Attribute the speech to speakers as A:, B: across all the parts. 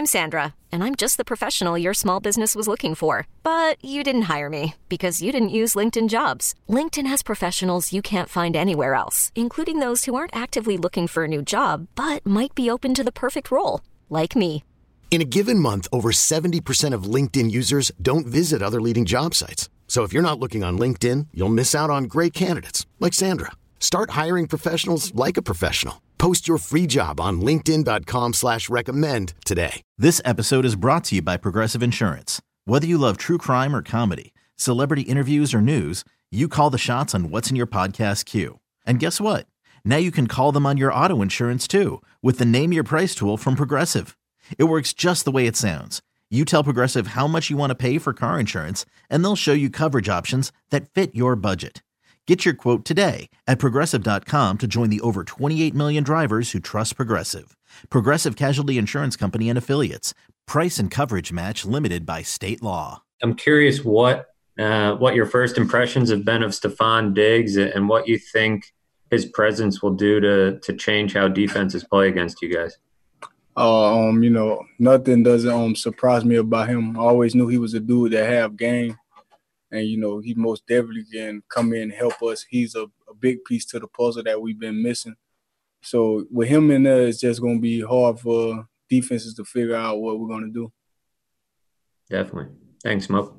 A: I'm Sandra, and I'm just the professional your small business was looking for. But you didn't hire me because you didn't use LinkedIn Jobs. LinkedIn has professionals you can't find anywhere else, including those who aren't actively looking for a new job, but might be open to the perfect role, like me.
B: In a given month, over 70% of LinkedIn users don't visit other leading job sites. So if you're not looking on LinkedIn, you'll miss out on great candidates like Sandra. Start hiring professionals like a professional. Post your free job on linkedin.com/recommend today.
C: This episode is brought to you by Progressive Insurance. Whether you love true crime or comedy, celebrity interviews or news, you call the shots on what's in your podcast queue. And guess what? Now you can call them on your auto insurance too with the Name Your Price tool from Progressive. It works just the way it sounds. You tell Progressive how much you want to pay for car insurance, and they'll show you coverage options that fit your budget. Get your quote today at Progressive.com to join the over 28 million drivers who trust Progressive. Progressive Casualty Insurance Company and Affiliates. Price and coverage match limited by state law.
D: I'm curious what your first impressions have been of Stefon Diggs and what you think his presence will do to change how defenses play against you guys.
E: Nothing doesn't surprise me about him. I always knew he was a dude that have game. And, he most definitely can come in and help us. He's a big piece to the puzzle that we've been missing. So with him in there, it's just going to be hard for defenses to figure out what we're going to do.
D: Definitely. Thanks, Mo.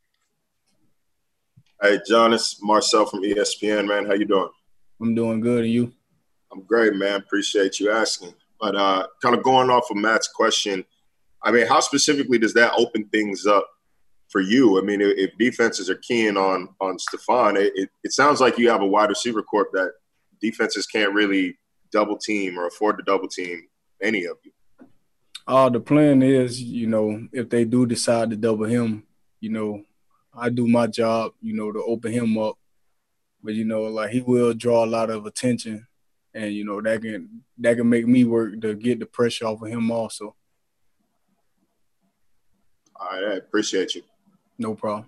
F: Hey, John, it's Marcel from ESPN, man. How you doing?
E: I'm doing good. And you?
F: I'm great, man. Appreciate you asking. But kind of going off of Matt's question, how specifically does that open things up for you? If defenses are keying on Stefon, it sounds like you have a wide receiver corp that defenses can't really double team or afford to double team any of you.
E: The plan is, if they do decide to double him, I do my job, to open him up. But, he will draw a lot of attention. And, that can make me work to get the pressure off of him also.
F: All right, I appreciate you.
E: No problem.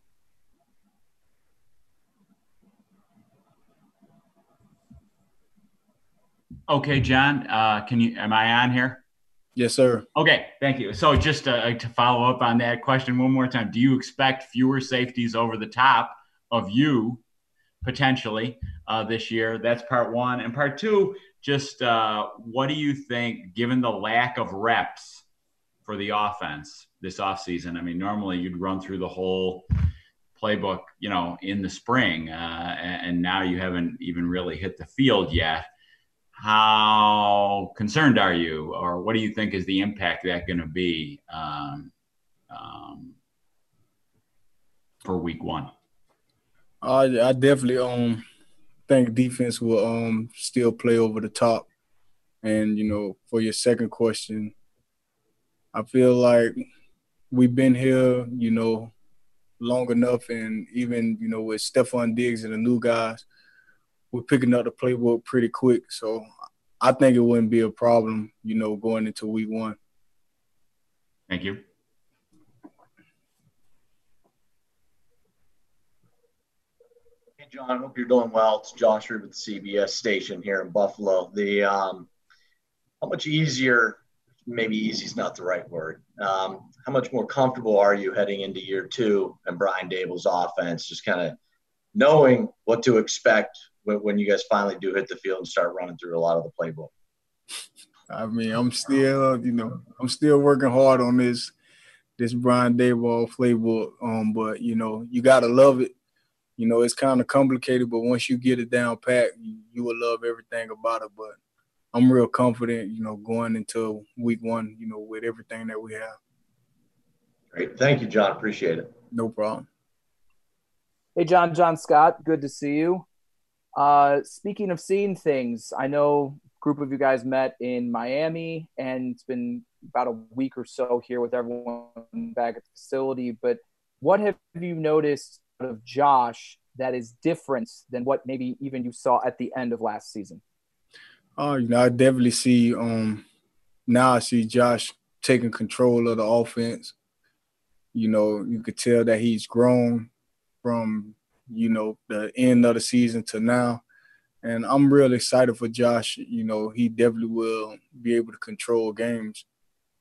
G: Okay, John, am I on here?
E: Yes, sir.
G: Okay, thank you. So just to follow up on that question one more time, do you expect fewer safeties over the top of you potentially this year? That's part one. And part two, just what do you think, given the lack of reps for the offense this offseason? Normally you'd run through the whole playbook, in the spring, and now you haven't even really hit the field yet. How concerned are you, or what do you think is the impact that going to be for week one?
E: I definitely think defense will still play over the top. And, for your second question, I feel like we've been here, long enough. And even, with Stefon Diggs and the new guys, we're picking up the playbook pretty quick. So I think it wouldn't be a problem, going into week one.
G: Thank you.
H: Hey, John, hope you're doing well. It's Josh Reed with the CBS station here in Buffalo. How much easier, maybe easy is not the right word, how much more comfortable are you heading into year two and Brian Daboll's offense, just kind of knowing what to expect when you guys finally do hit the field and start running through a lot of the playbook?
E: I'm still working hard on this Brian Daboll playbook. But, you got to love it. It's kind of complicated, but once you get it down pat, you will love everything about it. But I'm real confident, going into week one, with everything that we have.
H: Great. Thank you, John. Appreciate it.
E: No problem.
I: Hey, John Scott. Good to see you. Speaking of seeing things, I know a group of you guys met in Miami, and it's been about a week or so here with everyone back at the facility. But what have you noticed out of Josh that is different than what maybe even you saw at the end of last season?
E: I definitely see now I see Josh taking control of the offense. You could tell that he's grown from, the end of the season to now. And I'm real excited for Josh. He definitely will be able to control games.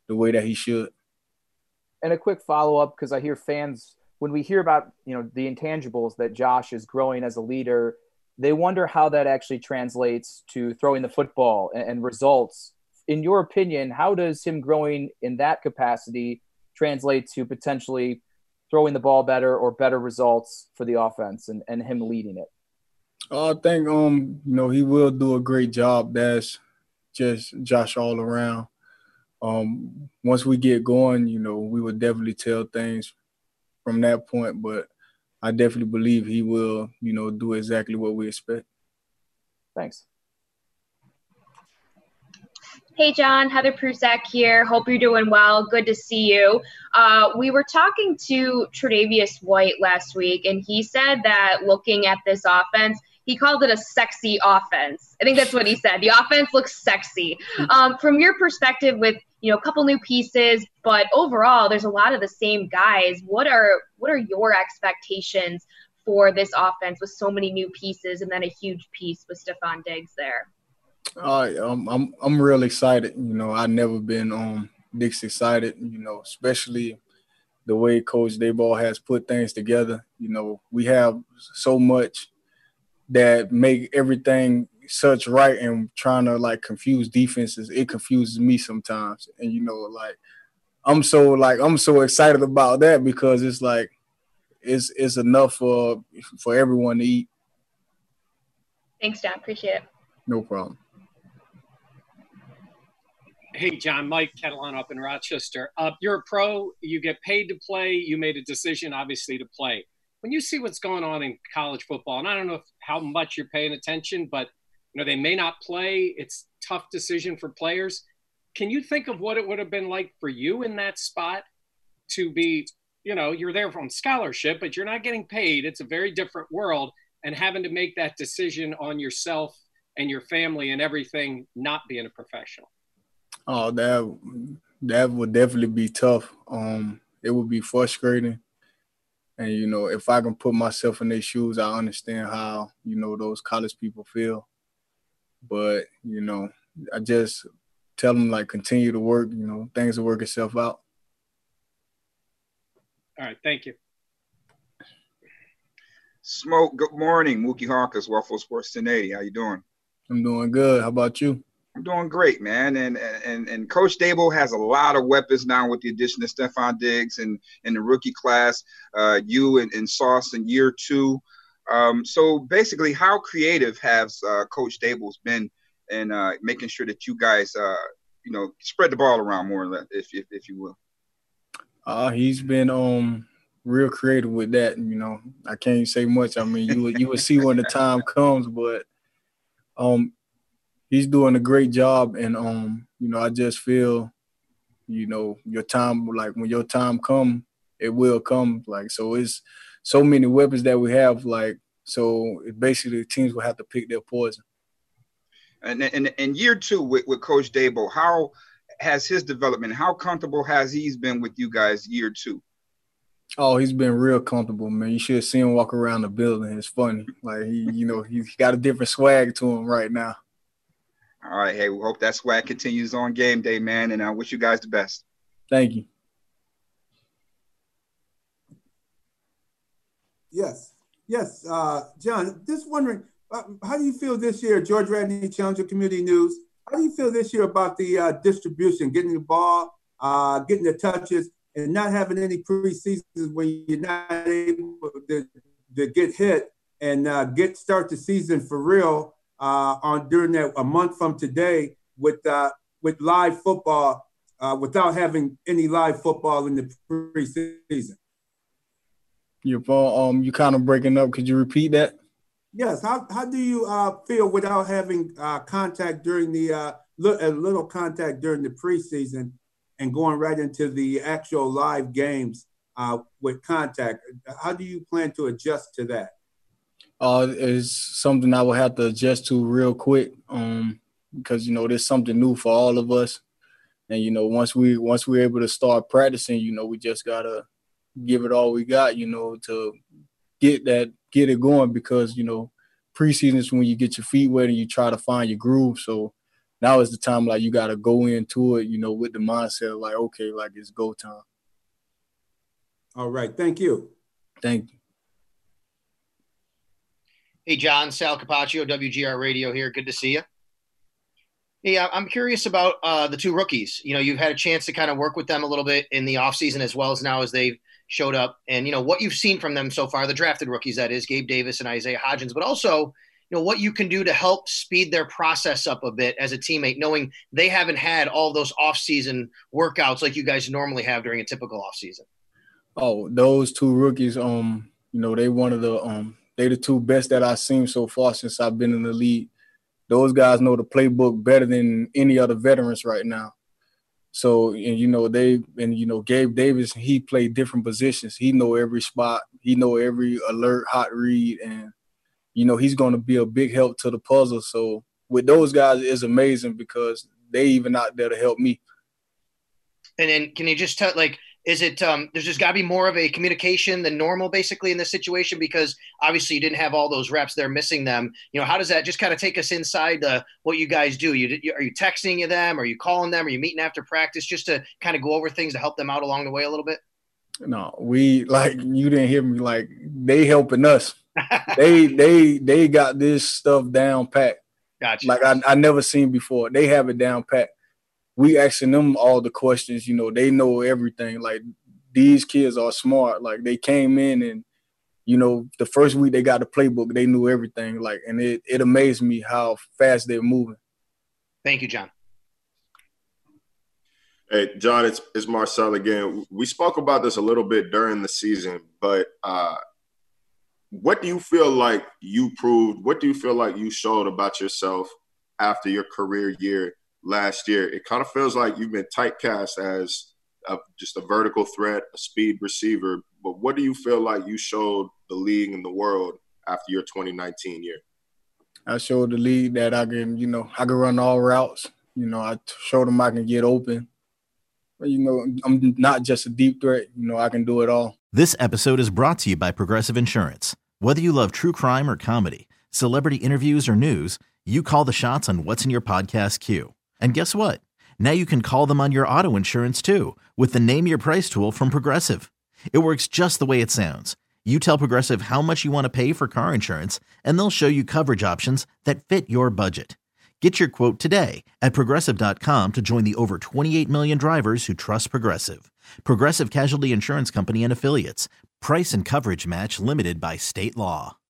E: the way that he should.
I: And a quick follow-up, because I hear fans, when we hear about, the intangibles that Josh is growing as a leader, they wonder how that actually translates to throwing the football and results. In your opinion, how does him growing in that capacity translate to potentially throwing the ball better or better results for the offense and him leading it?
E: I think, he will do a great job. That's just Josh all around. Once we get going, we will definitely tell things from that point, but I definitely believe he will, do exactly what we expect.
I: Thanks.
J: Hey, John, Heather Prusak here. Hope you're doing well. Good to see you. We were talking to Tre'Davious White last week, and he said that looking at this offense, he called it a sexy offense. I think that's what he said. The offense looks sexy. From your perspective with, a couple new pieces, but overall, there's a lot of the same guys. What are your expectations for this offense with so many new pieces and then a huge piece with Stefon Diggs there?
E: I'm real excited. I've never been this excited, especially the way Coach Daboll has put things together. We have so much that make everything such right, and trying to confuse defenses, it confuses me sometimes. And I'm so excited about that because it's it's enough for everyone to eat.
J: Thanks, John. Appreciate it.
E: No problem.
K: Hey, John, Mike Catalano up in Rochester. You're a pro. You get paid to play. You made a decision, obviously, to play. When you see what's going on in college football, and I don't know how much you're paying attention, but they may not play. It's a tough decision for players. Can you think of what it would have been like for you in that spot to be, you're there on scholarship, but you're not getting paid. It's a very different world, and having to make that decision on yourself and your family and everything, not being a professional.
E: Oh, that would definitely be tough. It would be frustrating. And, if I can put myself in their shoes, I understand how, those college people feel. But, I just tell them, continue to work, things will work itself out.
K: All right, thank you.
L: Smoke, good morning. Mookie Hawkins, Waffle Sports 1080. How you doing?
E: I'm doing good. How about you?
L: I'm doing great, man. And Coach Daboll has a lot of weapons now with the addition of Stefon Diggs and the rookie class, you and Sauce in year 2. So basically, how creative has Coach Daboll's been in making sure that you guys, spread the ball around more or less, if you will?
E: He's been real creative with that. I can't say much. I mean, you would see when the time comes, but he's doing a great job, and I just feel, your time, when your time come, it will come. So it's so many weapons that we have, so it basically teams will have to pick their poison.
L: And in year 2 with Coach Daboll, how has his development? How comfortable has he been with you guys year 2?
E: Oh, he's been real comfortable, man. You should see him walk around the building. It's funny. He's got a different swag to him right now.
L: All right. Hey, we hope that swag continues on game day, man. And I wish you guys the best.
E: Thank you.
M: Yes. John, just wondering, how do you feel this year, George Radney, Challenger Community News, how do you feel this year about the distribution, getting the ball, getting the touches, and not having any preseasons when you're not able to get hit and start the season for real during that a month from today with live football without having any live football in the preseason?
E: Your phone, you kind of breaking up. Could you repeat that?
M: Yes. How do you feel without having contact during the little contact during the preseason and going right into the actual live games with contact? How do you plan to adjust to that?
E: It's something I will have to adjust to real quick because, there's something new for all of us. And, once we're able to start practicing, we just got to give it all we got, to get it going because, preseason is when you get your feet wet and you try to find your groove. So now is the time, like, you got to go into it, with the mindset, like, okay, like, it's go time.
M: All right. Thank you.
E: Thank you.
N: Hey, John, Sal Capaccio, WGR Radio here. Good to see you. Hey, I'm curious about the two rookies. You've had a chance to kind of work with them a little bit in the offseason as well as now as they've showed up. And, what you've seen from them so far, the drafted rookies, that is, Gabe Davis and Isaiah Hodgins, but also, what you can do to help speed their process up a bit as a teammate, knowing they haven't had all those offseason workouts like you guys normally have during a typical offseason.
E: Oh, those two rookies, they one of the they the two best that I've seen so far since I've been in the league. Those guys know the playbook better than any other veterans right now. So, Gabe Davis, he played different positions. He know every spot. He know every alert, hot read, and, he's going to be a big help to the puzzle. So with those guys, it's amazing because they even out there to help me.
N: And then can you just tell, is it there's just got to be more of a communication than normal basically in this situation because obviously you didn't have all those reps. They're missing them. How does that just kind of take us inside what you guys do? Are you texting them? Are you calling them? Are you meeting after practice just to kind of go over things to help them out along the way a little bit?
E: No, you didn't hear me. They helping us. they got this stuff down pat.
N: Gotcha.
E: I never seen before. They have it down pat. We asking them all the questions, they know everything. Like, these kids are smart. Like, they came in and, the first week they got the playbook, they knew everything. Like, and it amazed me how fast they're moving.
N: Thank you, John.
F: Hey, John, it's Marcel again. We spoke about this a little bit during the season, but what do you feel like you proved? What do you feel like you showed about yourself after your career year last year? It kind of feels like you've been typecast as just a vertical threat, a speed receiver. But what do you feel like you showed the league and the world after your 2019 year?
E: I showed the league that I can run all routes. I showed them I can get open. I'm not just a deep threat. I can do it all.
C: This episode is brought to you by Progressive Insurance. Whether you love true crime or comedy, celebrity interviews or news, you call the shots on what's in your podcast queue. And guess what? Now you can call them on your auto insurance too with the Name Your Price tool from Progressive. It works just the way it sounds. You tell Progressive how much you want to pay for car insurance, and they'll show you coverage options that fit your budget. Get your quote today at Progressive.com to join the over 28 million drivers who trust Progressive. Progressive Casualty Insurance Company and Affiliates. Price and coverage match limited by state law.